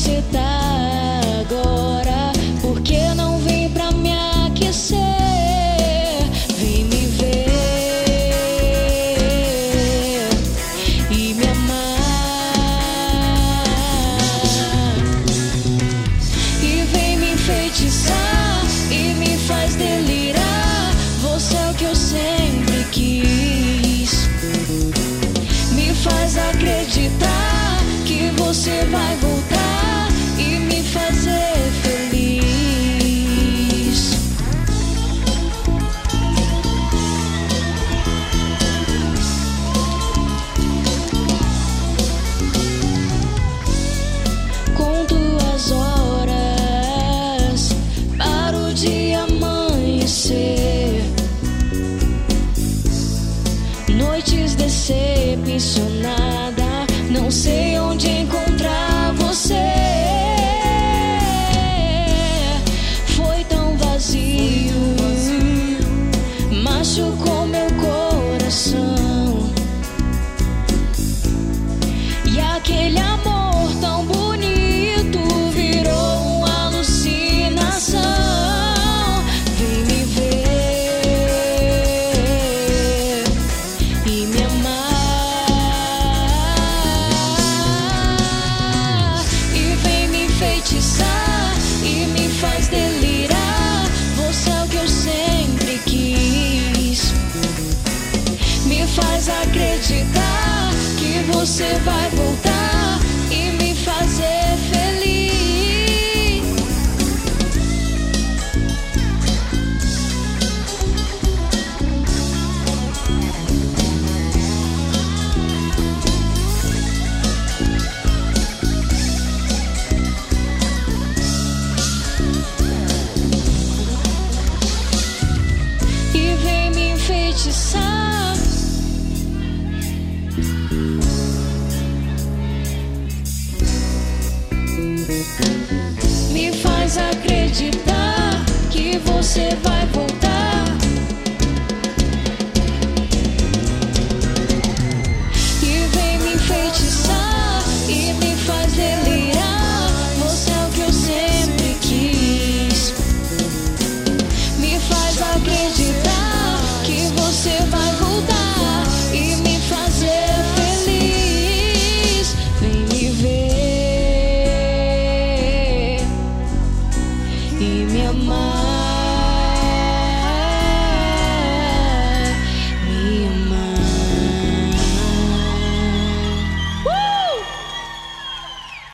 você tá agora? Por que não vem pra me aquecer? Vem me ver e me amar. E vem me enfeitiçar e me faz delirar. Você é o que eu sempre quis. Me faz acreditar que você vai voltar e me fazer feliz. Conto as horas para o dia amanhecer. Noites decepcionada, não sei onde encontrar você. Foi tão vazio, machucou meu coração. E aquele amor tão bonito virou uma alucinação. Vem me ver e me amar. E vem me enfeitiçar e me faz delirar. Você é o que eu sempre quis. Me faz acreditar que você vai voltar e me fazer feliz. E vem me enfeitiçar. Me faz acreditar que você vai voltar. E vem me enfeitiçar e me faz delirar. Você é o que eu sempre quis. Me faz acreditar que você vai voltar e me fazer feliz. Vem me ver e me amar.